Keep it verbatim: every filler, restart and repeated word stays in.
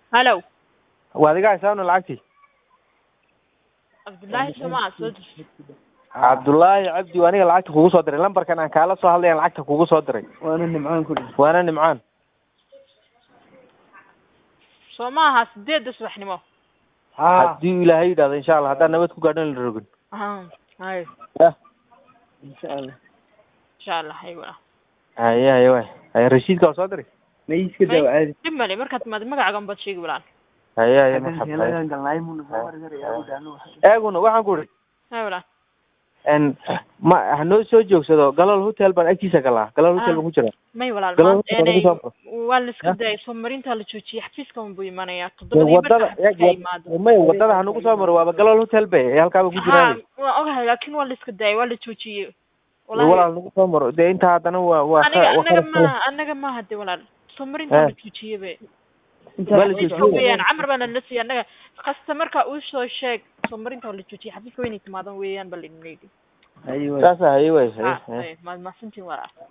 هلو واديك حسابنا لعقتي عبد الله سماع صوت عبد الله عبدي وأنا لعقت كوكو صدري لمبر كان عن كالا صهل لي لعقت كوكو صدري وانا نمعان كله وأنا نمعان سماع هسديد صبح نمو ها هدي إلى هيدا إن شاء الله هذا نبت كوكو قدن الرجل ها هاي ان شاء الله ان شاء الله ايوه هاي هاي هاي هاي رشيد كاو صدري ما يسكت عادي دملي markaad maad magaca bad sheegi bilaan هاي هاي مرحبا ايغونا waxaan ku ri hay wala en ma hanoo soo joogsado galal hotel baan agtiisa galaa galal hotel baan ku jira may walaal ma waa la iska day Soomarinta la joojiyay xafiiska ma buu imanaya todobadii wadada may wadada hanu ku soo maro waa galal hotel bay halka ku jiraa waa ogahay laakiin waa la iska day waa la joojiyay walaal nagu soo maro de inta hadana waa waa anaga ma anaga ma hade walaal Soomarinta la joojiyay bay wala joojiyay amar baan la siiyay anaga customer-ka uu soo sheeg Soomarinta la joojiyay xafiiska weyn timaadan weeyaan bal in leeyahay ايوه saasa hay way ma ma santi wara